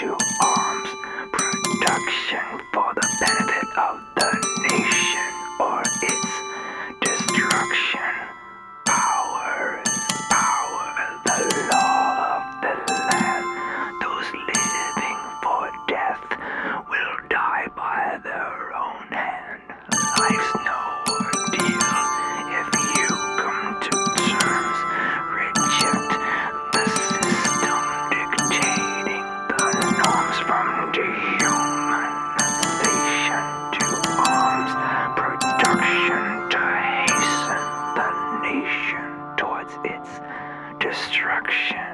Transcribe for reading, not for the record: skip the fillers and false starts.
to arms production for the benefit of the nation or its destruction. Power is power, the law of the land. Those living for death will die by their own hand. Life's no ordeal if you come to terms. Reject the system dictating the norms, from dehumanization to arms production, to hasten the nation towards its destruction.